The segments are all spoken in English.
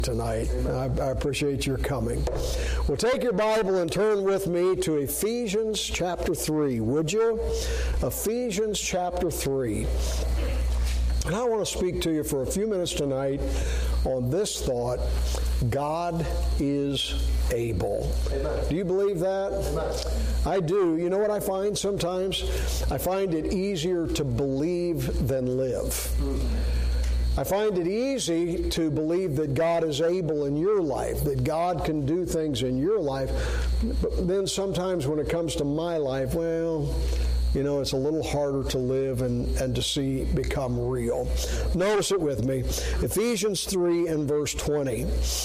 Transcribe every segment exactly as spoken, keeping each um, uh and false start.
tonight. I, I appreciate your coming. Well, take your Bible and turn with me to Ephesians chapter three, would you? Ephesians chapter three. And I want to speak to you for a few minutes tonight on this thought: God is able. Amen. Do you believe that? Amen. I do. You know what I find sometimes? I find it easier to believe than live. Mm-hmm. I find it easy to believe that God is able in your life, that God can do things in your life. But then sometimes when it comes to my life, well, you know, it's a little harder to live and, and to see become real. Notice it with me. Ephesians three and verse twenty.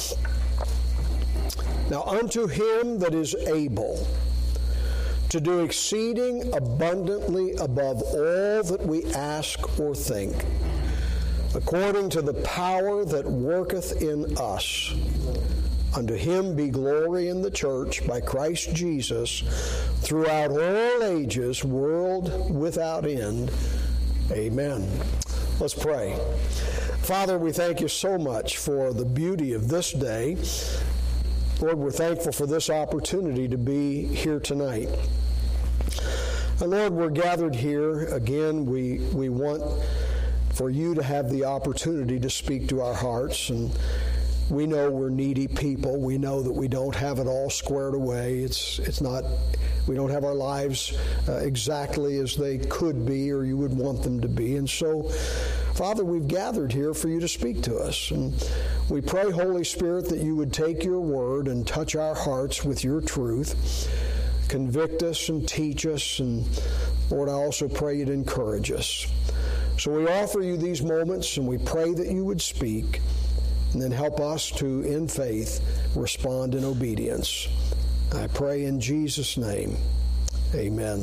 Now unto him that is able to do exceeding abundantly above all that we ask or think, according to the power that worketh in us. Unto him be glory in the church by Christ Jesus throughout all ages, world without end. Amen. Let's pray. Father, we thank you so much for the beauty of this day. Lord, we're thankful for this opportunity to be here tonight. And Lord, we're gathered here again. We, we want for you to have the opportunity to speak to our hearts. And we know we're needy people. We know that we don't have it all squared away. It's it's not, we don't have our lives uh, exactly as they could be or you would want them to be. And so, Father, we've gathered here for you to speak to us. And we pray, Holy Spirit, that you would take your word and touch our hearts with your truth. Convict us and teach us. And Lord, I also pray you'd encourage us. So we offer you these moments, and we pray that you would speak, and then help us to, in faith, respond in obedience. I pray in Jesus' name. Amen.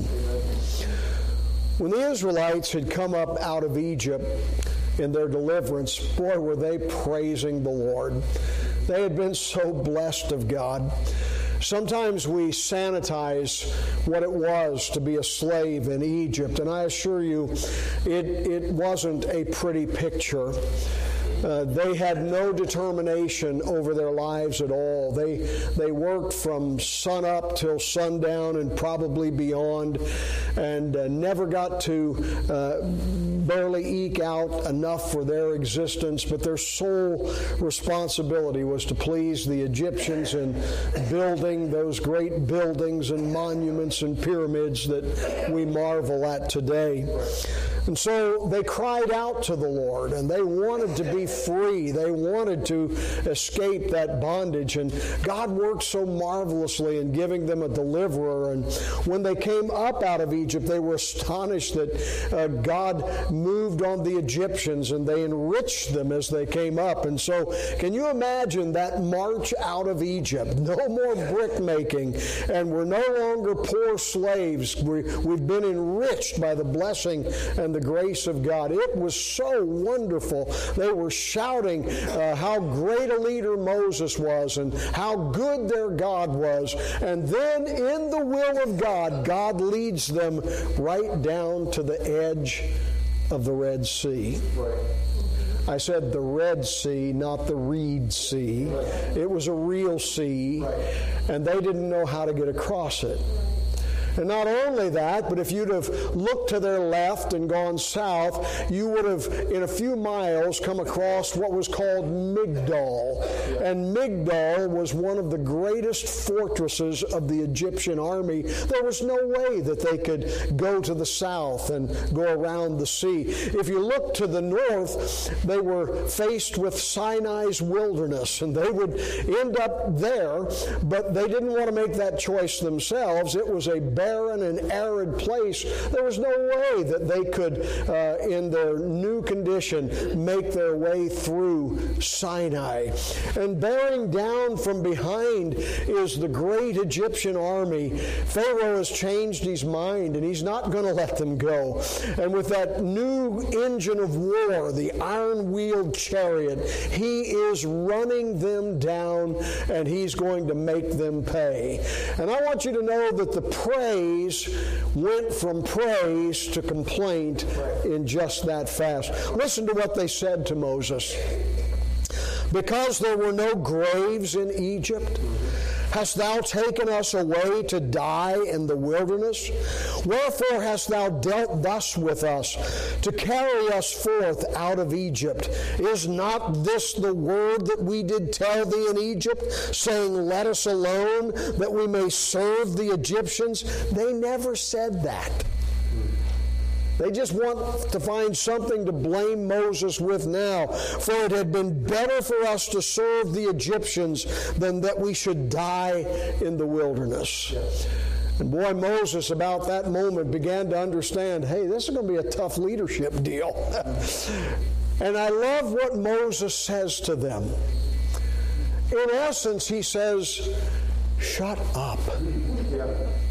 When the Israelites had come up out of Egypt in their deliverance, boy, were they praising the Lord. They had been so blessed of God. Sometimes we sanitize what it was to be a slave in Egypt, and I assure you, it, it wasn't a pretty picture. Uh, they had no determination over their lives at all. They they worked from sun up till sundown and probably beyond, and uh, never got to uh, barely eke out enough for their existence. But their sole responsibility was to please the Egyptians in building those great buildings and monuments and pyramids that we marvel at today. And so they cried out to the Lord, and they wanted to be free. They wanted to escape that bondage. And God worked so marvelously in giving them a deliverer. And when they came up out of Egypt, they were astonished that uh, God moved on the Egyptians, and they enriched them as they came up. And so can you imagine that march out of Egypt? No more brick making, and we're no longer poor slaves. We, we've been enriched by the blessing and the grace of God. It was so wonderful. They were shouting uh, how great a leader Moses was and how good their God was. And then in the will of God, God leads them right down to the edge of the Red Sea. Right. I said the Red Sea, not the Reed Sea. Right. It was a real sea, right. And they didn't know how to get across it. And not only that, but if you'd have looked to their left and gone south, you would have, in a few miles, come across what was called Migdol. And Migdol was one of the greatest fortresses of the Egyptian army. There was no way that they could go to the south and go around the sea. If you look to the north, they were faced with Sinai's wilderness, and they would end up there, but they didn't want to make that choice themselves. It was a barren and arid place. There was no way that they could, uh, in their new condition, make their way through Sinai. And bearing down from behind is the great Egyptian army. Pharaoh has changed his mind, and he's not going to let them go. And with that new engine of war, the iron-wheeled chariot, he is running them down, and he's going to make them pay. And I want you to know that the praise went from praise to complaint in just that fast. Listen to what they said to Moses. because there were no graves in Egypt? Hast thou taken us away to die in the wilderness? Wherefore hast thou dealt thus with us, to carry us forth out of Egypt? Is not this the word that we did tell thee in Egypt, saying, Let us alone, that we may serve the Egyptians? They never said that. They just want to find something to blame Moses with now. For it had been better for us to serve the Egyptians than that we should die in the wilderness. Yes. And boy, Moses, about that moment, began to understand, hey, this is going to be a tough leadership deal. And I love what Moses says to them. In essence, he says, shut up. Yeah.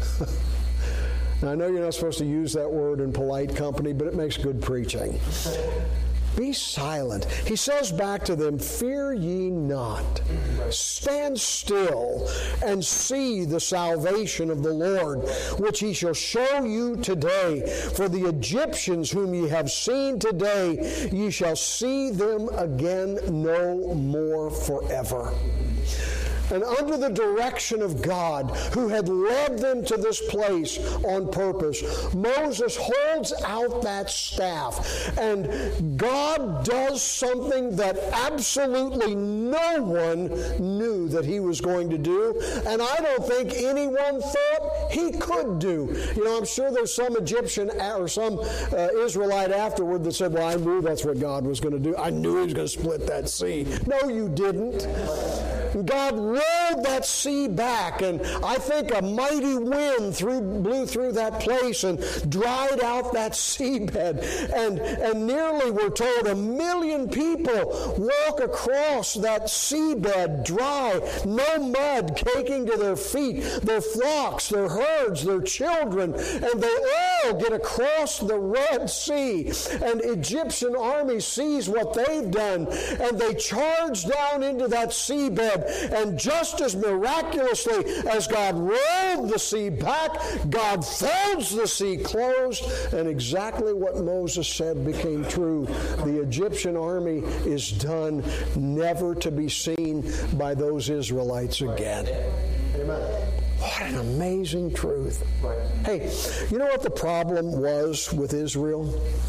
Now, I know you're not supposed to use that word in polite company, but it makes good preaching. Be silent. He says back to them, fear ye not. Stand still and see the salvation of the Lord, which he shall show you today. For the Egyptians whom ye have seen today, ye shall see them again no more forever. And under the direction of God, who had led them to this place on purpose, Moses holds out that staff. And God does something that absolutely no one knew that he was going to do. And I don't think anyone thought he could do. You know, I'm sure there's some Egyptian or some uh, Israelite afterward that said, well, I knew that's what God was going to do. I knew he was going to split that sea. No, you didn't. God rolled that sea back, and I think a mighty wind through, blew through that place and dried out that seabed. And, and nearly, we're told, a million people walk across that seabed dry, no mud caking to their feet, their flocks, their herds, their children, and they all get across the Red Sea. And Egyptian army sees what they've done, and they charge down into that seabed. And just as miraculously as God rolled the sea back, God folds the sea closed, and exactly what Moses said became true. The Egyptian army is done, never to be seen by those Israelites again. Amen. What an amazing truth. Hey, you know what the problem was with Israel?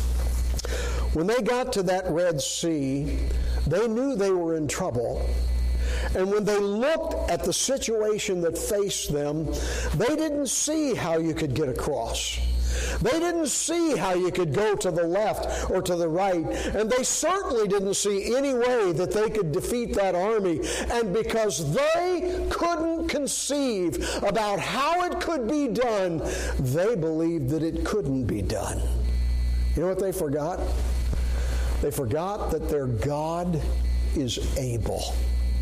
When they got to that Red Sea, they knew they were in trouble. And when they looked at the situation that faced them, they didn't see how you could get across. They didn't see how you could go to the left or to the right. And they certainly didn't see any way that they could defeat that army. And because they couldn't conceive about how it could be done, they believed that it couldn't be done. You know what they forgot? They forgot that their God is able.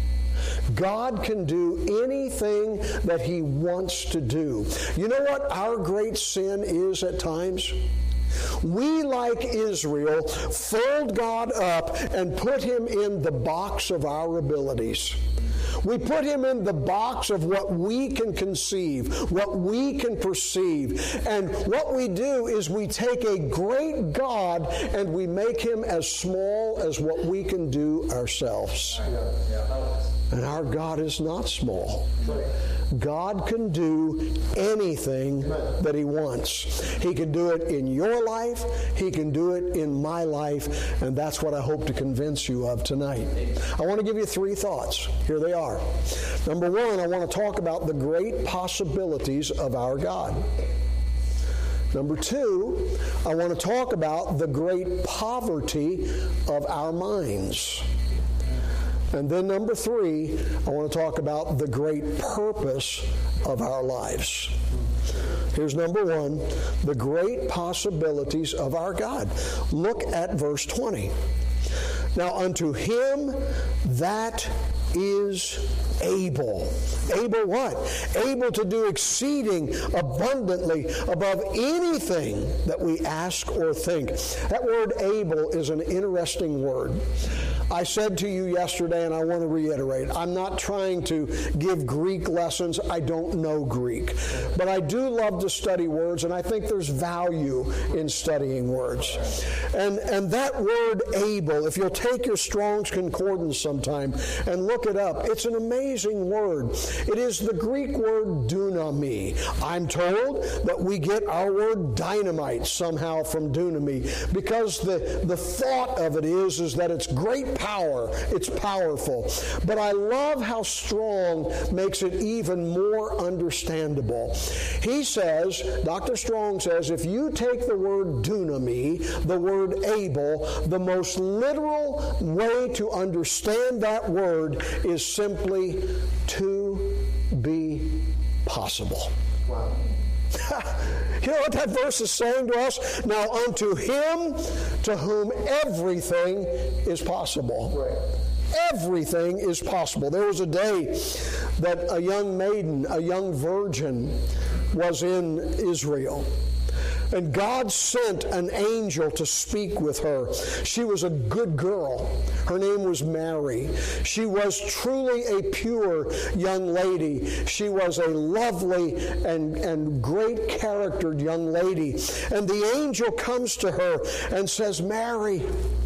God can do anything that he wants to do. You know what our great sin is at times? We, like Israel, fold God up and put him in the box of our abilities. We put him in the box of what we can conceive, what we can perceive. And what we do is we take a great God and we make him as small as what we can do ourselves. And our God is not small. God can do anything that he wants. He can do it in your life. He can do it in my life. And that's what I hope to convince you of tonight. I want to give you three thoughts. Here they are. Number one, I want to talk about the great possibilities of our God. Number two, I want to talk about the great poverty of our minds. And then number three, I want to talk about the great purpose of our lives. Here's number one, the great possibilities of our God. Look at verse twenty. Now unto him that is able. Able what? Able to do exceeding abundantly above anything that we ask or think. That word able is an interesting word. I said to you yesterday, and I want to reiterate, I'm not trying to give Greek lessons. I don't know Greek. But I do love to study words, and I think there's value in studying words. And, and that word able, if you'll take your Strong's Concordance sometime and look it up, it's an amazing word. It is the Greek word dunami. I'm told that we get our word dynamite somehow from dunami, because the, the thought of it is, is that it's great power. It's powerful. But I love how Strong makes it even more understandable. He says, Doctor Strong says, if you take the word dunami, the word able, the most literal way to understand that word is simply to be possible. Wow. You know what that verse is saying to us? Now unto him to whom everything is possible. Right. Everything is possible. There was a day that a young maiden, a young virgin, was in Israel. And God sent an angel to speak with her. She was a good girl. Her name was Mary. She was truly a pure young lady. She was a lovely and, and great charactered young lady. And the angel comes to her and says, Mary,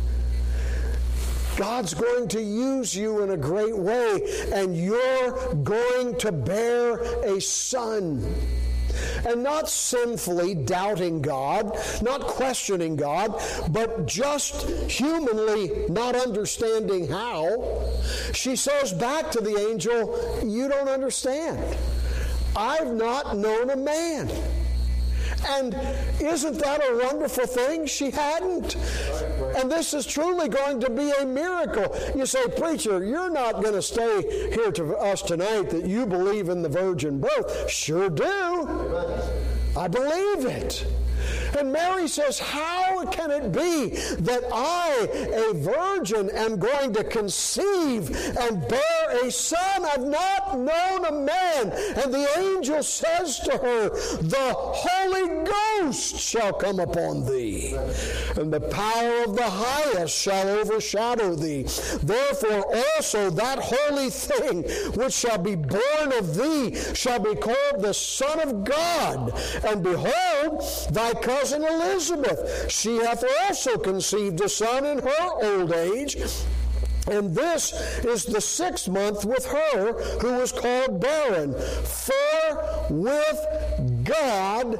God's going to use you in a great way, and you're going to bear a son. And not sinfully doubting God, not questioning God, but just humanly not understanding how, she says back to the angel, you don't understand. I've not known a man. And isn't that a wonderful thing? She hadn't. And this is truly going to be a miracle. You say, preacher, you're not going to stay here to us tonight that you believe in the virgin birth. Sure do. I believe it. And Mary says, how can it be that I, a virgin, am going to conceive and bear a son? I've not known a man. And the angel says to her, the Holy Ghost shall come upon thee, and the power of the highest shall overshadow thee. Therefore also that holy thing which shall be born of thee shall be called the Son of God. And behold, thy cousin Elizabeth, she hath also conceived a son in her old age, and this is the sixth month with her who was called barren. For with God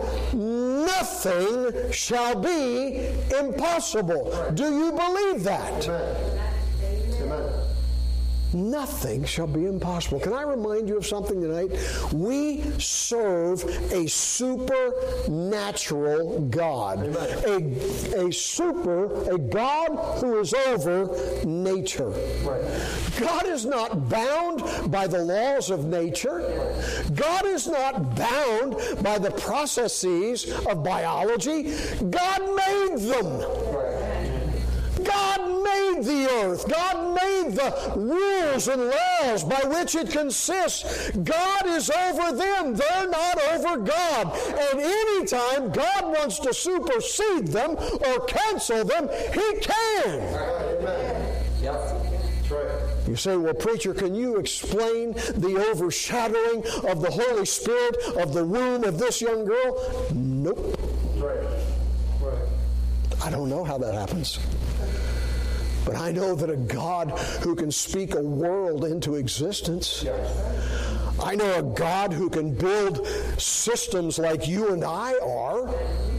nothing shall be impossible. Do you believe that? Amen. Amen. Nothing shall be impossible. Can I remind you of something tonight? We serve a supernatural God. A, a super, a God who is over nature. Right. God is not bound by the laws of nature. God is not bound by the processes of biology. God made them. Right. God made the earth. God made the rules and laws by which it consists. God is over them. They're not over God. And anytime God wants to supersede them or cancel them, He can. Amen. Yep. That's right. You say, well, preacher, can you explain the overshadowing of the Holy Spirit of the womb of this young girl? Nope. Right. Right. I don't know how that happens. But I know that a God who can speak a world into existence. I know a God who can build systems like you and I are.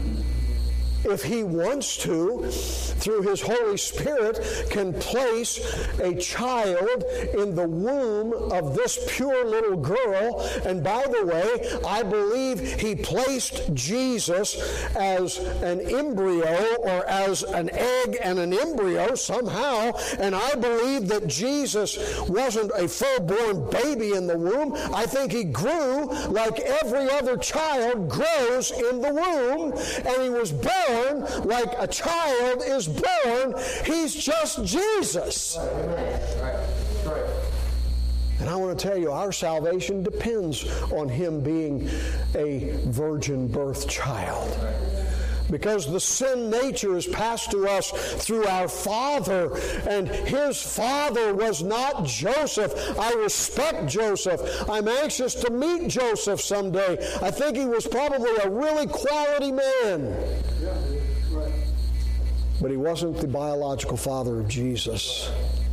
If He wants to, through His Holy Spirit, can place a child in the womb of this pure little girl. And by the way, I believe He placed Jesus as an embryo or as an egg and an embryo somehow. And I believe that Jesus wasn't a full-born baby in the womb. I think He grew like every other child grows in the womb. And He was born like a child is born. He's just Jesus. Right. Right. Right. And I want to tell you, our salvation depends on Him being a virgin birth child. because the sin nature is passed to us through our father, and his father was not Joseph. I respect Joseph. I'm anxious to meet Joseph someday. I think he was probably a really quality man. Yeah, right. But he wasn't the biological father of Jesus.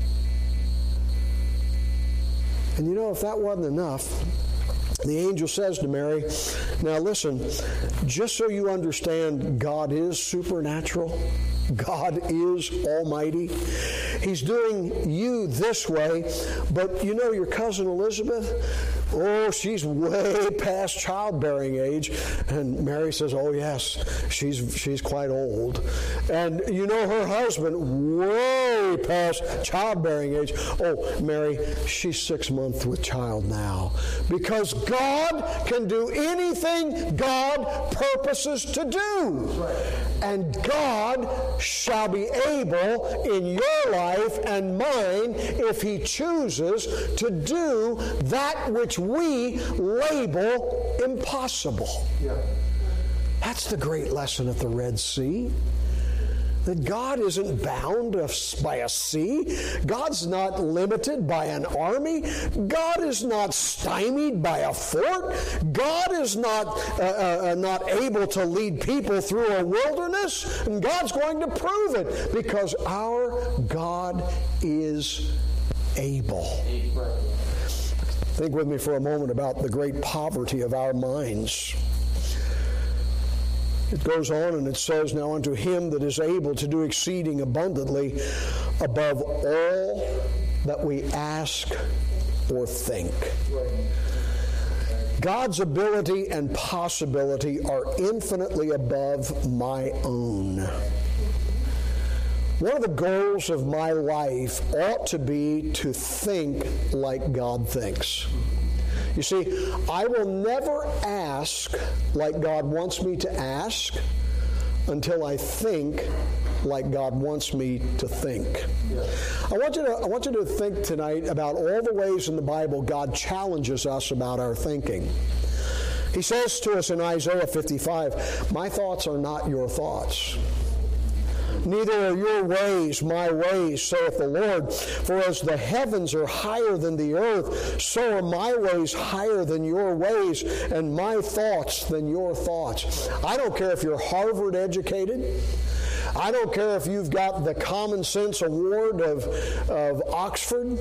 And you know, if that wasn't enough, the angel says to Mary, now listen, just so you understand, God is supernatural. God is almighty. He's doing you this way, but you know your cousin Elizabeth? Oh, she's way past childbearing age. And Mary says, oh, yes, she's she's quite old. And you know her husband, way past childbearing age. Oh, Mary, she's six months with child now. Because God can do anything God purposes to do. And God shall be able in your life and mine, if He chooses, to do that which we label impossible. Yeah. That's the great lesson at the Red Sea. That God isn't bound by a sea. God's not limited by an army. God is not stymied by a fort. God is not, uh, uh, not able to lead people through a wilderness. And God's going to prove it because our God is able. Think with me for a moment about the great poverty of our minds. It goes on and it says, now unto him that is able to do exceeding abundantly above all that we ask or think. God's ability and possibility are infinitely above my own. One of the goals of my life ought to be to think like God thinks. You see, I will never ask like God wants me to ask until I think like God wants me to think. I want you to, I want you to think tonight about all the ways in the Bible God challenges us about our thinking. He says to us in Isaiah fifty-five, my thoughts are not your thoughts. Neither are your ways my ways, saith the Lord. For as the heavens are higher than the earth, so are my ways higher than your ways, and my thoughts than your thoughts. I don't care if you're Harvard educated. I don't care if you've got the Common Sense Award of, of Oxford.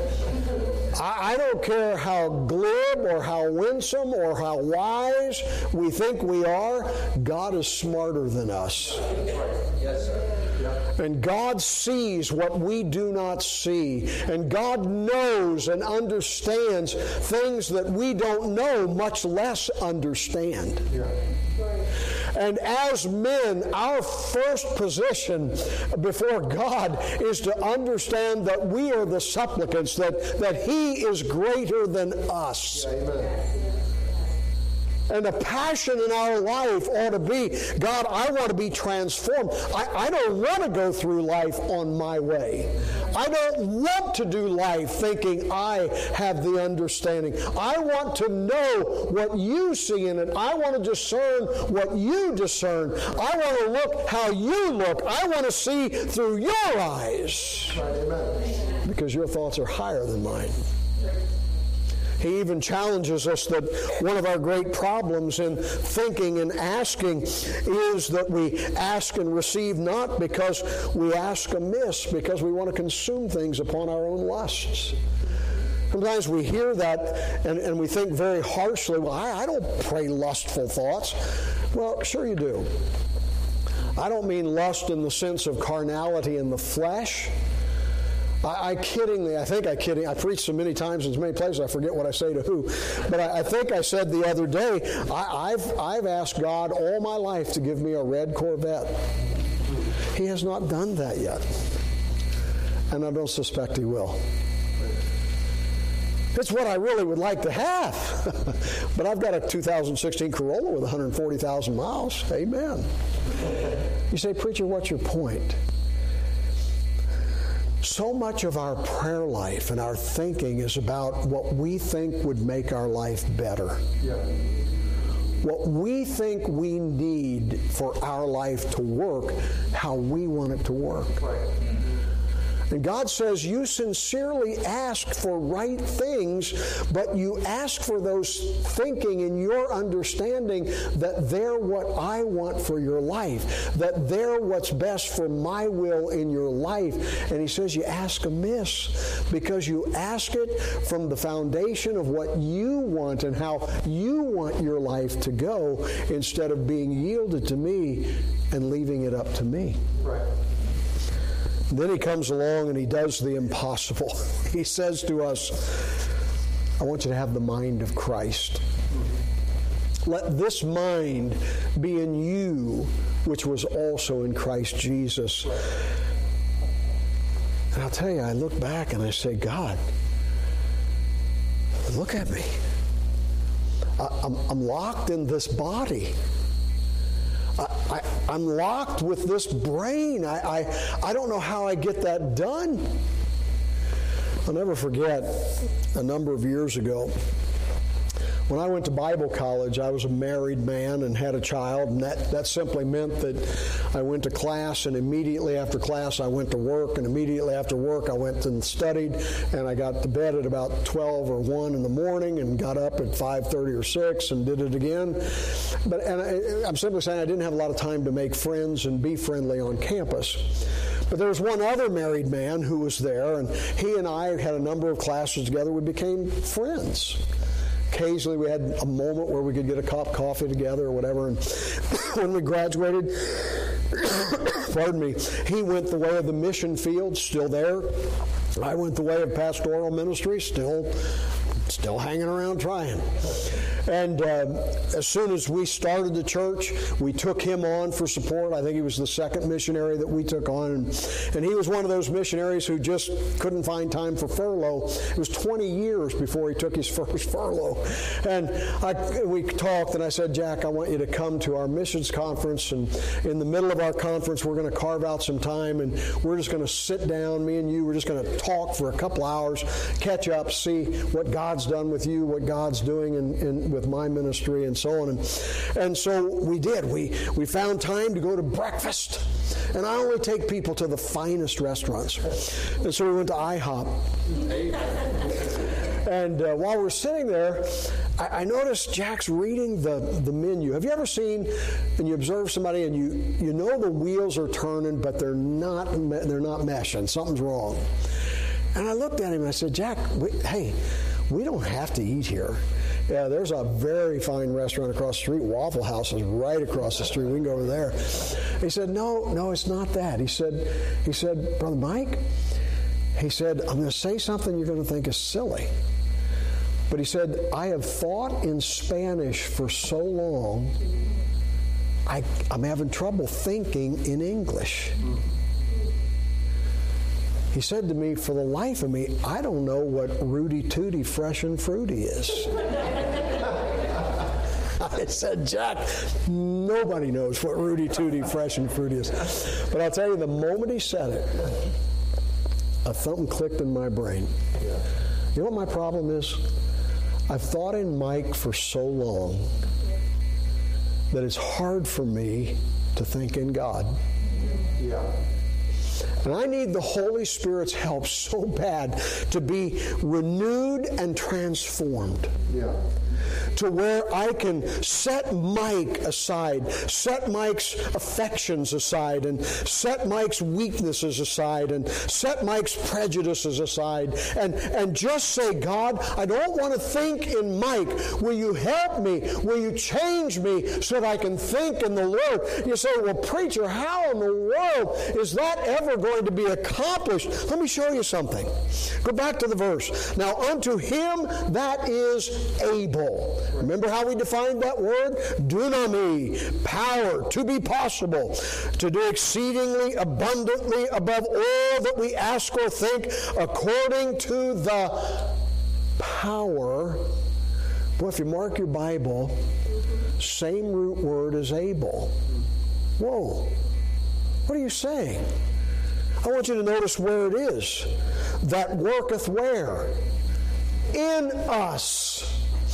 I, I don't care how glib or how winsome or how wise we think we are. God is smarter than us. Yes, sir. And God sees what we do not see. And God knows and understands things that we don't know, much less understand. Yeah. And as men, our first position before God is to understand that we are the supplicants, that, that He is greater than us. Yeah, amen. And the passion in our life ought to be, God, I want to be transformed. I, I don't want to go through life on my way. I don't want to do life thinking I have the understanding. I want to know what you see in it. I want to discern what you discern. I want to look how you look. I want to see through your eyes. Amen. Because your thoughts are higher than mine. He even challenges us that one of our great problems in thinking and asking is that we ask and receive not because we ask amiss, because we want to consume things upon our own lusts. Sometimes we hear that and, and we think very harshly, well, I, I don't pray lustful thoughts. Well, sure you do. I don't mean lust in the sense of carnality in the flesh. I, I kiddingly, I think I kidding, I preached so many times in so many places I forget what I say to who. But I, I think I said the other day, I, I've, I've asked God all my life to give me a red Corvette. He has not done that yet. And I don't suspect He will. It's what I really would like to have. But I've got a two thousand sixteen Corolla with one hundred forty thousand miles. Amen. You say, preacher, what's your point? So much of our prayer life and our thinking is about what we think would make our life better. Yeah. what we think we need for our life to work, how we want it to work. And God says you sincerely ask for right things, but you ask for those thinking in your understanding that they're what I want for your life, that they're what's best for my will in your life. And he says you ask amiss because you ask it from the foundation of what you want and how you want your life to go instead of being yielded to me and leaving it up to me. Right. Then he comes along and he does the impossible. He says to us, I want you to have the mind of Christ. Let this mind be in you, which was also in Christ Jesus. And I'll tell you, I look back and I say, God, look at me. I, I'm, I'm locked in this body. I, I, I'm locked with this brain. I, I, I don't know how I get that done. I'll never forget a number of years ago, when I went to Bible college, I was a married man and had a child, and that, that simply meant that I went to class, and immediately after class I went to work, and immediately after work I went and studied, and I got to bed at about twelve or one in the morning and got up at five thirty or six and did it again. But and I, I'm simply saying I didn't have a lot of time to make friends and be friendly on campus. But there was one other married man who was there, and he and I had a number of classes together. We became friends. Occasionally we had a moment where we could get a cup of coffee together or whatever. And when we graduated, pardon me, he went the way of the mission field, still there. I went the way of pastoral ministry, still, still hanging around trying. And uh, as soon as we started the church, we took him on for support. I think he was the second missionary that we took on. And, and he was one of those missionaries who just couldn't find time for furlough. It was twenty years before he took his first furlough. And I, we talked, and I said, Jack, I want you to come to our missions conference. And in the middle of our conference, we're going to carve out some time, and we're just going to sit down, me and you, we're just going to talk for a couple hours, catch up, see what God's done with you, what God's doing in, in with my ministry and so on. And, and so we did. We, we found time to go to breakfast. And I only take people to the finest restaurants. And so we went to I hop. And uh, while we're sitting there, I, I noticed Jack's reading the, the menu. Have you ever seen, and you observe somebody and you, you know the wheels are turning, but they're not, they're not meshing. Something's wrong. And I looked at him and I said, Jack, we, hey, we don't have to eat here. Yeah, there's a very fine restaurant across the street. Waffle House is right across the street. We can go over there. He said, no, no, it's not that. He said, he said, Brother Mike, he said, I'm going to say something you're going to think is silly. But he said, I have thought in Spanish for so long, I, I'm having trouble thinking in English. He said to me, for the life of me, I don't know what Rudy Tooty Fresh and Fruity is. I said, Jack, nobody knows what Rudy Tooty Fresh and Fruity is. But I'll tell you, the moment he said it, a something clicked in my brain. You know what my problem is? I've thought in Mike for so long that it's hard for me to think in God. Yeah. And I need the Holy Spirit's help so bad to be renewed and transformed. Yeah. To where I can set Mike aside, set Mike's affections aside, and set Mike's weaknesses aside, and set Mike's prejudices aside, and, and just say, God, I don't want to think in Mike. Will you help me? Will you change me so that I can think in the Lord? You say, well, preacher, how in the world is that ever going to be accomplished? Let me show you something. Go back to the verse. Now, unto him that is able. Remember how we defined that word? Dunami, power, to be possible, to do exceedingly abundantly above all that we ask or think, according to the power. Boy, if you mark your Bible, same root word as able. Whoa, what are you saying? I want you to notice where it is. That worketh where? In us.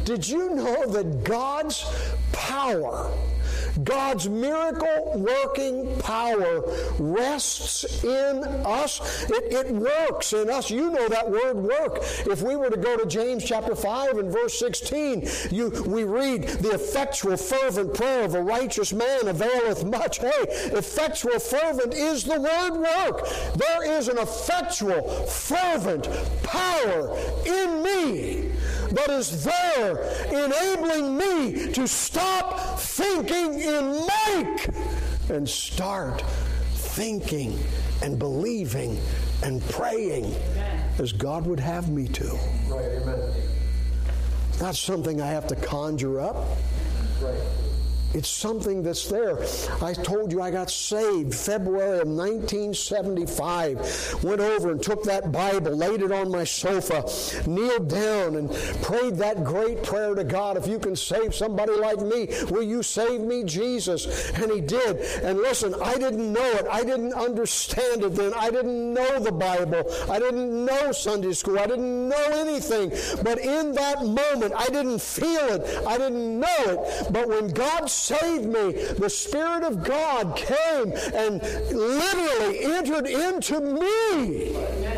Did you know that God's power, God's miracle-working power rests in us? It, it works in us. You know that word work. If we were to go to James chapter five and verse sixteen, you, we read, the effectual fervent prayer of a righteous man availeth much. Hey, effectual fervent is the word work. There is an effectual fervent power in me that is there enabling me to stop thinking in make and start thinking and believing and praying as God would have me to. Right, amen. It's not something I have to conjure up. Right. It's something that's there. I told you I got saved February of nineteen seventy-five. Went over and took that Bible, laid it on my sofa, kneeled down and prayed that great prayer to God. If you can save somebody like me, will you save me, Jesus? And He did. And listen, I didn't know it. I didn't understand it then. I didn't know the Bible. I didn't know Sunday school. I didn't know anything. But in that moment, I didn't feel it. I didn't know it. But when God saved me, the Spirit of God came and literally entered into me.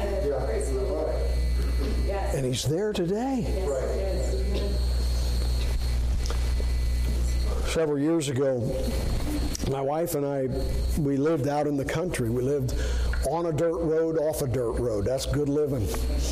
And He's there today. Several years ago, my wife and I, we lived out in the country. We lived on a dirt road, off a dirt road. That's good living.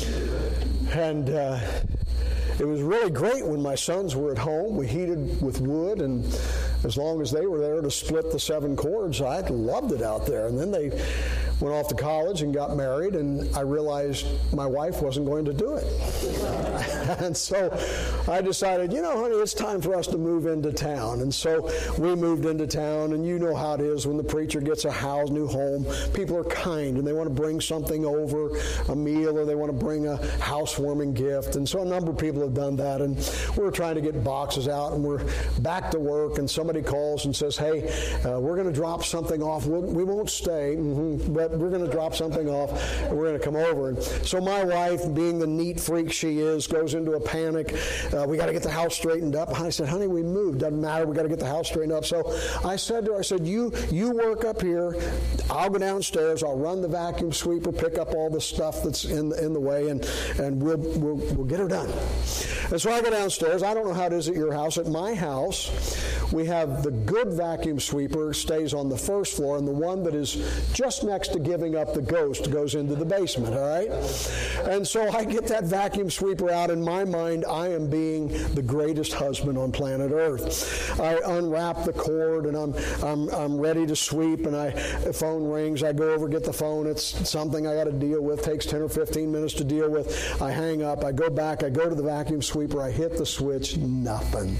And uh, it was really great when my sons were at home. We heated with wood, and as long as they were there to split the seven cords, I loved it out there. And then they went off to college and got married, and I realized my wife wasn't going to do it. And so I decided, you know, honey, it's time for us to move into town. And so we moved into town, and you know how it is when the preacher gets a house, new home. People are kind, and they want to bring something over, a meal, or they want to bring a housewarming gift. And so a number of people have done that, and we're trying to get boxes out, and we're back to work, and somebody calls and says, hey, uh, we're going to drop something off. We'll, we won't stay, mm-hmm, but we're going to drop something off, and we're going to come over. And so my wife, being the neat freak she is, goes into a panic. Uh, we got to get the house straightened up. I said, honey, we moved. Doesn't matter. We got to get the house straightened up. So I said to her, I said, you you work up here. I'll go downstairs. I'll run the vacuum sweeper, pick up all the stuff that's in the, in the way, and and we'll, we'll we'll get her done. And so I go downstairs. I don't know how it is at your house. At my house, we have the good vacuum sweeper stays on the first floor, and the one that is just next to giving up the ghost goes into the basement, all right? And so I get that vacuum sweeper out. In my mind, I am being the greatest husband on planet Earth. I unwrap the cord, and I'm I'm I'm ready to sweep, and I the phone rings. I go over, get the phone. It's something I got to deal with. Takes ten or fifteen minutes to deal with. I hang up. I go back. I go to the vacuum sweeper. I hit the switch. Nothing.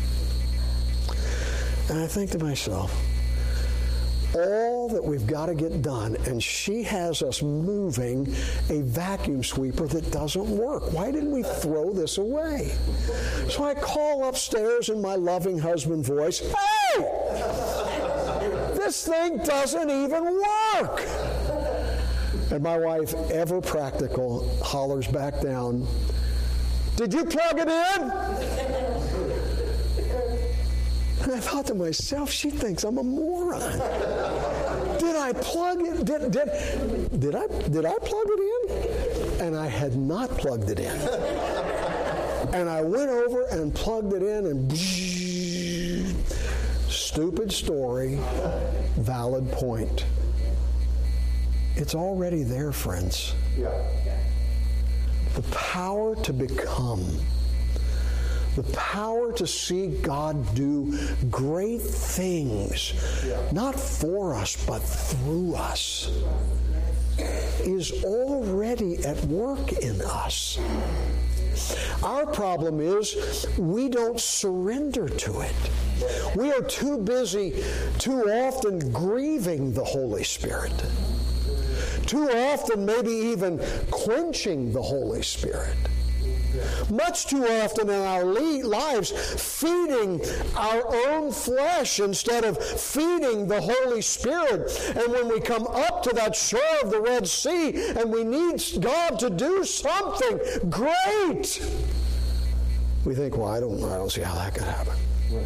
And I think to myself, all that we've got to get done, and she has us moving a vacuum sweeper that doesn't work. Why didn't we throw this away? So I call upstairs in my loving husband voice, hey! This thing doesn't even work! And my wife, ever practical, hollers back down, did you plug it in? And I thought to myself, she thinks I'm a moron. Did I plug it? Did, did, did, I, did I plug it in? And I had not plugged it in. And I went over and plugged it in, and bzzz, stupid story, valid point. It's already there, friends. Yeah. The power to become. The power to see God do great things, not for us, but through us, is already at work in us. Our problem is we don't surrender to it. We are too busy, too often grieving the Holy Spirit. Too often maybe even quenching the Holy Spirit. Much too often in our lives, feeding our own flesh instead of feeding the Holy Spirit. And when we come up to that shore of the Red Sea and we need God to do something great, we think, well, I don't, I don't see how that could happen. Right.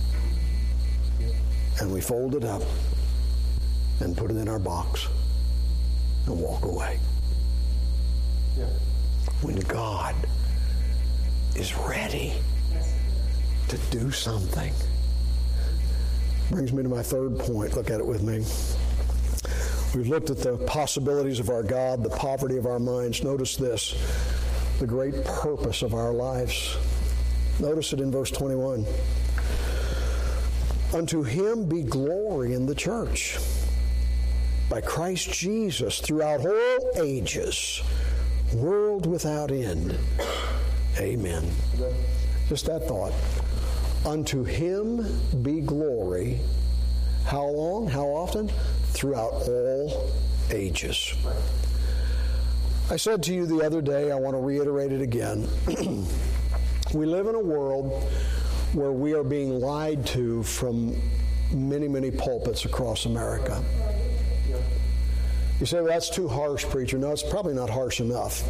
And we fold it up and put it in our box and walk away. Yeah. When God is ready to do something. Brings me to my third point. Look at it with me. We've looked at the possibilities of our God, the poverty of our minds. Notice this, the great purpose of our lives. Notice it in verse twenty-one. Unto him be glory in the church by Christ Jesus throughout all ages, world without end. Amen. Just that thought. Unto him be glory. How long? How often? Throughout all ages. I said to you the other day, I want to reiterate it again. We live in a world where we are being lied to from many, many pulpits across America. You say, well, that's too harsh, preacher. No, it's probably not harsh enough.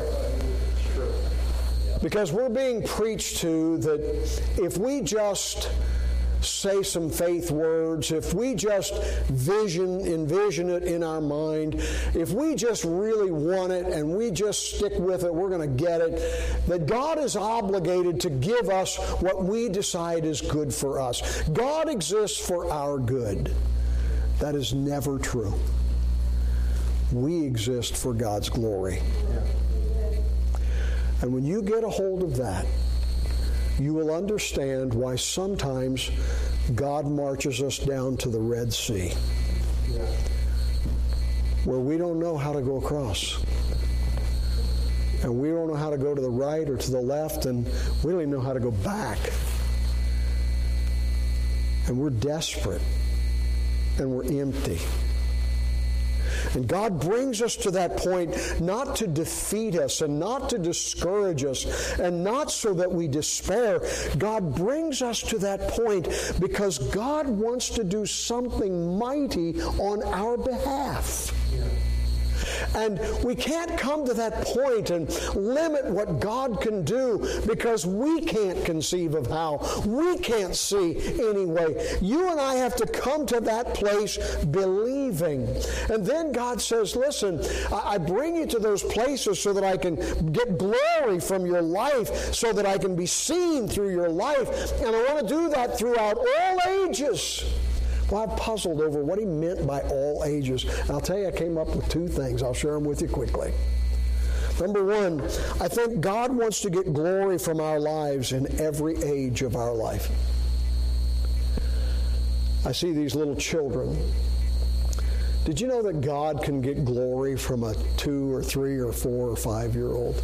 Because we're being preached to that if we just say some faith words, if we just vision, envision it in our mind, if we just really want it and we just stick with it, we're going to get it, that God is obligated to give us what we decide is good for us. God exists for our good. That is never true. We exist for God's glory. And when you get a hold of that, you will understand why sometimes God marches us down to the Red Sea, where we don't know how to go across. And we don't know how to go to the right or to the left, and we don't even know how to go back. And we're desperate, and we're empty. And God brings us to that point not to defeat us and not to discourage us and not so that we despair. God brings us to that point because God wants to do something mighty on our behalf. And we can't come to that point and limit what God can do because we can't conceive of how. We can't see anyway. You and I have to come to that place believing. And then God says, listen, I bring you to those places so that I can get glory from your life, so that I can be seen through your life. And I want to do that throughout all ages. Well, I've puzzled over what he meant by all ages. And I'll tell you, I came up with two things. I'll share them with you quickly. Number one, I think God wants to get glory from our lives in every age of our life. I see these little children. Did you know that God can get glory from a two or three or four or five-year-old?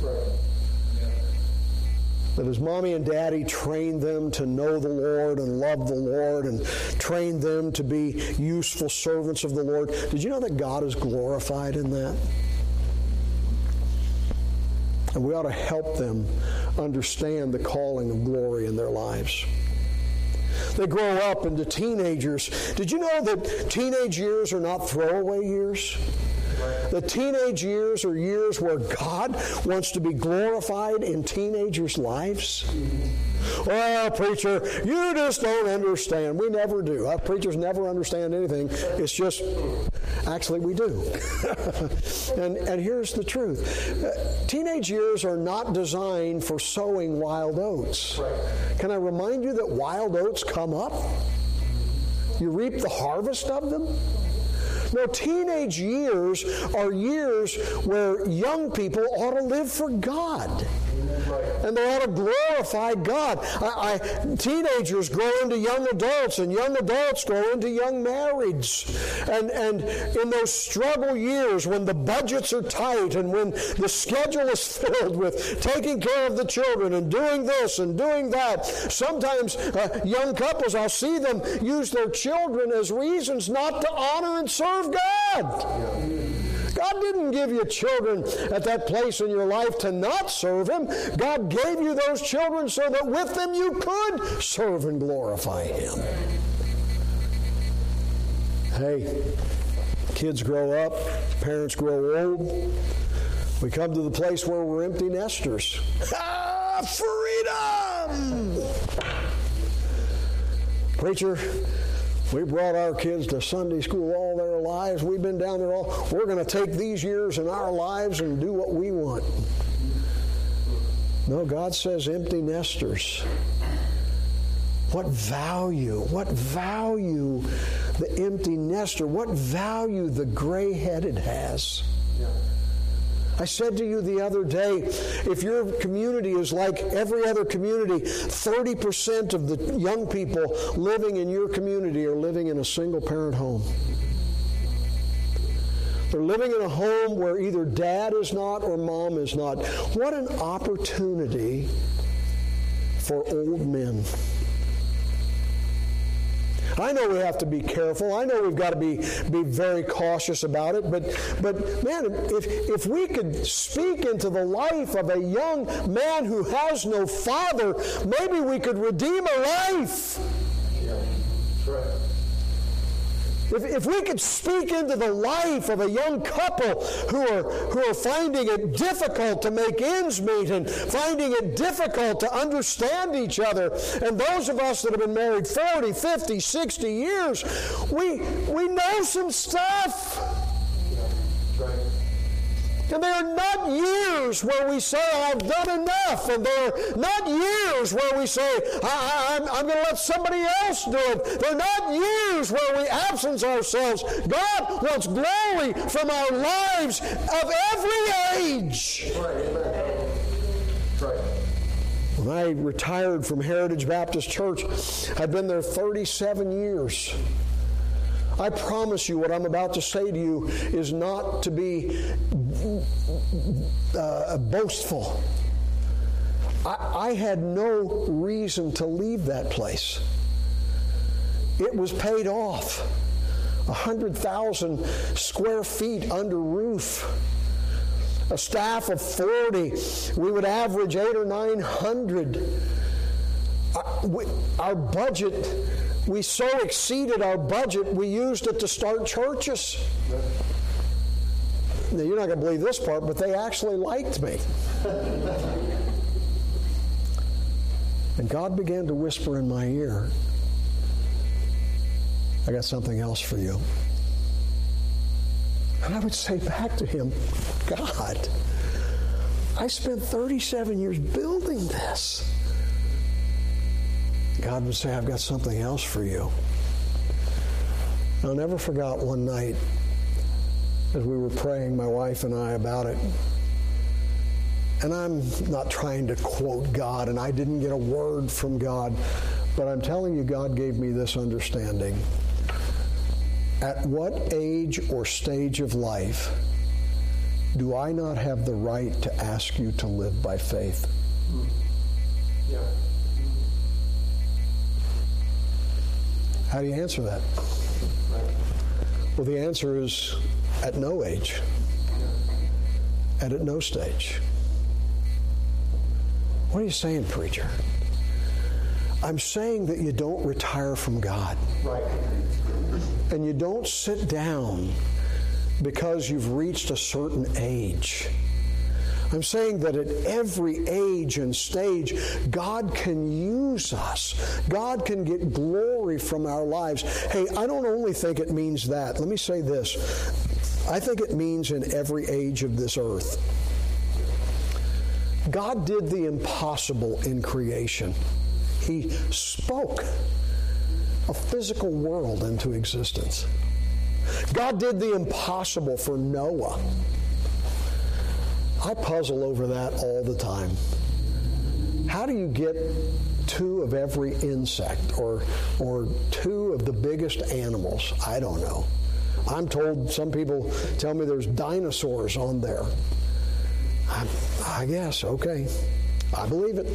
That as mommy and daddy trained them to know the Lord and love the Lord and trained them to be useful servants of the Lord. Did you know that God is glorified in that? And we ought to help them understand the calling of glory in their lives. They grow up into teenagers. Did you know that teenage years are not throwaway years? The teenage years are years where God wants to be glorified in teenagers' lives. Well, preacher, you just don't understand. We never do. Our preachers never understand anything. It's just, actually, we do. and, and here's the truth. Uh, teenage years are not designed for sowing wild oats. Can I remind you that wild oats come up? You reap the harvest of them? No, teenage years are years where young people ought to live for God. And they ought to glorify God. I, I, teenagers grow into young adults, and young adults grow into young marrieds. And, and in those struggle years when the budgets are tight and when the schedule is filled with taking care of the children and doing this and doing that, sometimes uh, young couples, I'll see them use their children as reasons not to honor and serve God. God didn't give you children at that place in your life to not serve Him. God gave you those children so that with them you could serve and glorify Him. Hey, kids grow up, parents grow old. We come to the place where we're empty nesters. Ah, freedom! Come! Preacher, we brought our kids to Sunday school all their lives. We've been down there all. We're going to take these years in our lives and do what we want. No, God says empty nesters. What value, what value the empty nester, what value the gray-headed has. Yeah. I said to you the other day, if your community is like every other community, thirty percent of the young people living in your community are living in a single-parent home. They're living in a home where either dad is not or mom is not. What an opportunity for old men. I know we have to be careful. I know we've got to be, be very cautious about it. But, but man, if, if we could speak into the life of a young man who has no father, maybe we could redeem a life. Yeah, that's right. If, if we could speak into the life of a young couple who are, who are finding it difficult to make ends meet and finding it difficult to understand each other, and those of us that have been married forty, fifty, sixty years, we, we know some stuff. Yeah, that's right. And there are not years where we say, I've done enough. And there are not years where we say, I, I, I'm, I'm going to let somebody else do it. There are not years where we absence ourselves. God wants glory from our lives of every age. Right, amen. Right. When I retired from Heritage Baptist Church, I'd been there thirty-seven years. I promise you what I'm about to say to you is not to be uh, boastful. I, I had no reason to leave that place. It was paid off. one hundred thousand square feet under roof. A staff of forty. We would average eight or nine hundred. Our, we, our budget... We so exceeded our budget, we used it to start churches. Now, you're not going to believe this part, but they actually liked me. And God began to whisper in my ear, I got something else for you. And I would say back to him, God, I spent thirty-seven years building this. God would say, I've got something else for you. I'll never forget one night as we were praying, my wife and I, about it. And I'm not trying to quote God, and I didn't get a word from God, but I'm telling you, God gave me this understanding. At what age or stage of life do I not have the right to ask you to live by faith? Yeah. How do you answer that? Well, the answer is at no age and at no stage. What are you saying, preacher? I'm saying that you don't retire from God. Right. And you don't sit down because you've reached a certain age. I'm saying that at every age and stage, God can use us. God can get glory from our lives. Hey, I don't only think it means that. Let me say this. I think it means in every age of this earth. God did the impossible in creation. He spoke a physical world into existence. God did the impossible for Noah. I puzzle over that all the time. How do you get two of every insect or or two of the biggest animals? I don't know. I'm told, some people tell me there's dinosaurs on there. I, I guess, okay. I believe it.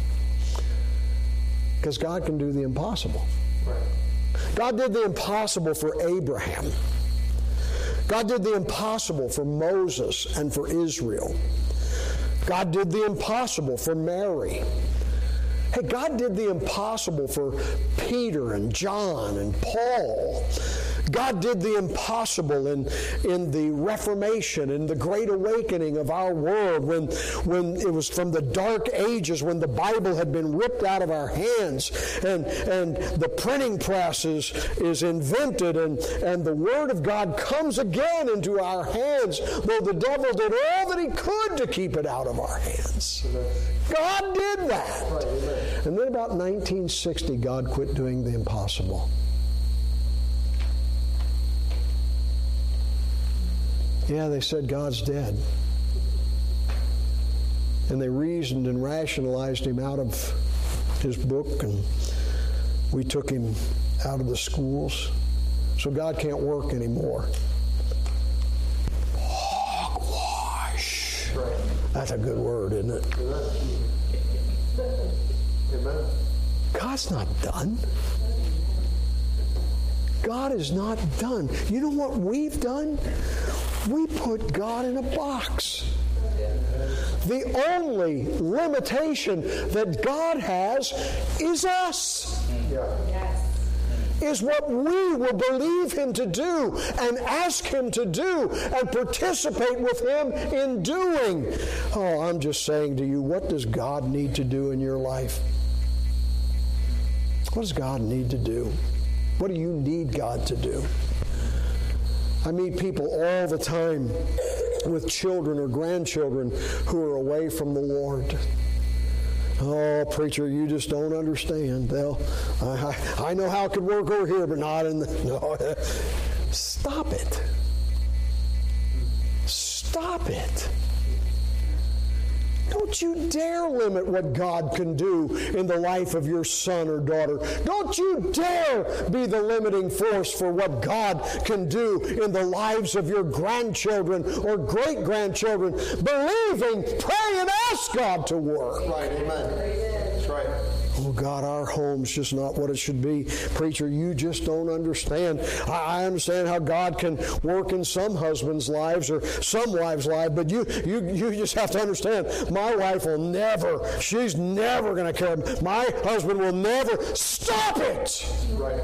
Because God can do the impossible. God did the impossible for Abraham. God did the impossible for Moses and for Israel. God did the impossible for Mary. Hey, God did the impossible for Peter and John and Paul. God did the impossible in, in the Reformation, in the Great Awakening of our world, when, when it was from the dark ages, when the Bible had been ripped out of our hands, and, and the printing press is, is invented, and, and the Word of God comes again into our hands, though the devil did all that he could to keep it out of our hands. God did that. And then about nineteen sixty, God quit doing the impossible. Yeah, they said God's dead. And they reasoned and rationalized him out of his book, and we took him out of the schools. So God can't work anymore. Hogwash. That's a good word, isn't it? Amen. God's not done. God is not done. You know what we've done? We put God in a box. The only limitation that God has is us. Yeah. Is what we will believe him to do and ask him to do and participate with him in doing. Oh, I'm just saying to you, what does God need to do in your life? What does God need to do? What do you need God to do? I meet people all the time with children or grandchildren who are away from the Lord. Oh, preacher, you just don't understand. They'll, I, I know how it could work over here, but not in the... No. Stop it. Stop it. Don't you dare limit what God can do in the life of your son or daughter. Don't you dare be the limiting force for what God can do in the lives of your grandchildren or great-grandchildren. Believing, pray, and ask God to work. Right, amen. That's right. Oh, God, our home's just not what it should be. Preacher, you just don't understand. I understand how God can work in some husbands' lives or some wives' lives, but you, you, you just have to understand, my wife will never, she's never going to care. My husband will never. Stop it! Right.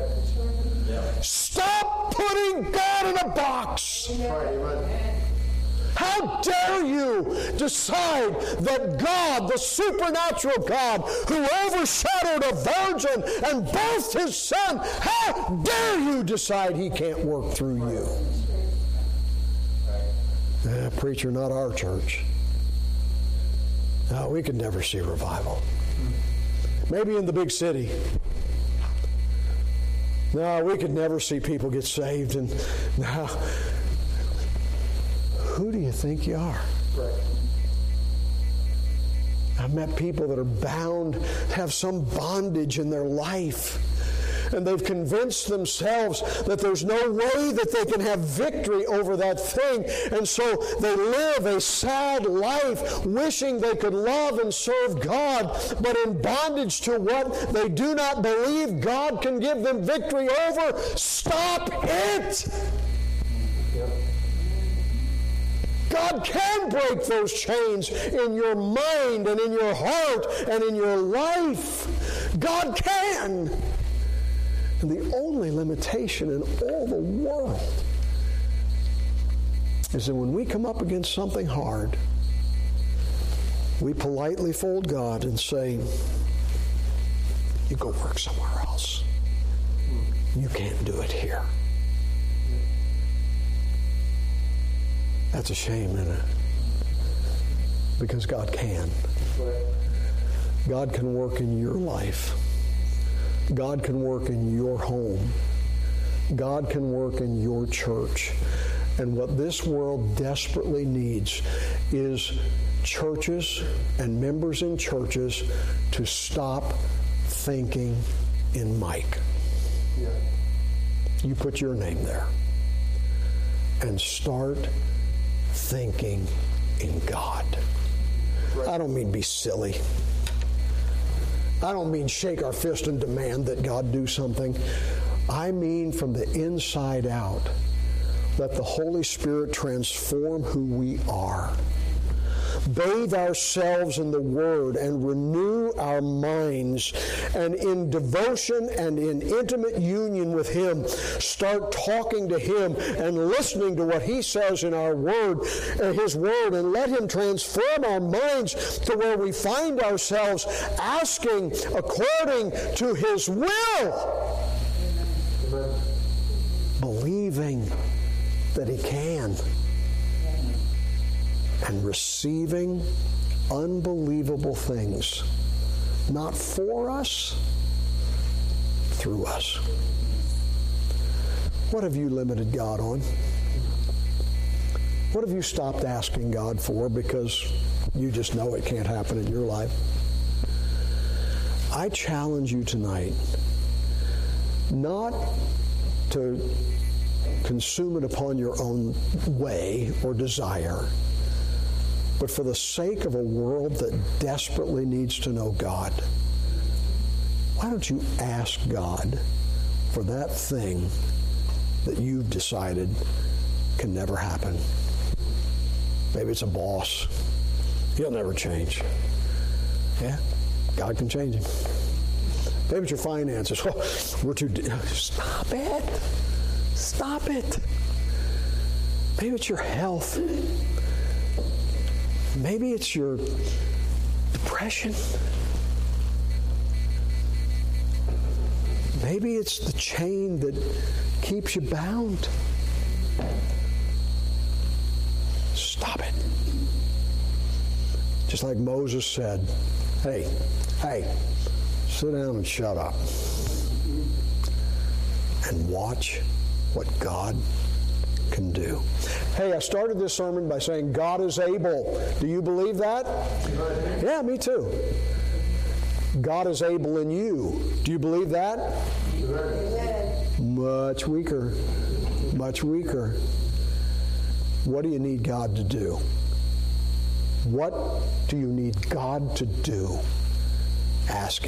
Stop putting God in a box. Right, amen. How dare you decide that God, the supernatural God, who overshadowed a virgin and birthed his son, how dare you decide he can't work through you? Uh, preacher, not our church. No, we could never see revival. Maybe in the big city. No, we could never see people get saved. And now, who do you think you are? Right. I've met people that are bound, have some bondage in their life. And they've convinced themselves that there's no way that they can have victory over that thing. And so they live a sad life, wishing they could love and serve God, but in bondage to what they do not believe God can give them victory over. Stop it! Yep. God can break those chains in your mind and in your heart and in your life. God can. And the only limitation in all the world is that when we come up against something hard, we politely fold God and say, you go work somewhere else. You can't do it here. That's a shame, isn't it? Because God can. God can work in your life. God can work in your home. God can work in your church. And what this world desperately needs is churches and members in churches to stop thinking in Mike. Yeah. You put your name there. And start thinking in God. Right. I don't mean be silly. I don't mean shake our fist and demand that God do something. I mean from the inside out, let the Holy Spirit transform who we are. bathe ourselves in the Word and renew our minds, and in devotion and in intimate union with Him, start talking to Him and listening to what He says in our Word, uh, His Word, and let Him transform our minds to where we find ourselves asking according to His will. Amen. Believing that He can, and receiving unbelievable things, not for us, through us. What have you limited God on? What have you stopped asking God for because you just know it can't happen in your life? I challenge you tonight not to consume it upon your own way or desire, but for the sake of a world that desperately needs to know God. Why don't you ask God for that thing that you've decided can never happen? Maybe it's a boss. He'll never change. Yeah, God can change him. Maybe it's your finances. Oh, we're too... Di- Stop it. Stop it. Maybe it's your health. Maybe it's your depression. Maybe it's the chain that keeps you bound. Stop it. Just like Moses said, hey, hey, sit down and shut up. And watch what God can do. Hey, I started this sermon by saying God is able. Do you believe that? Yeah, me too. God is able in you. Do you believe that? Much weaker. Much weaker. What do you need God to do? What do you need God to do? Ask Him.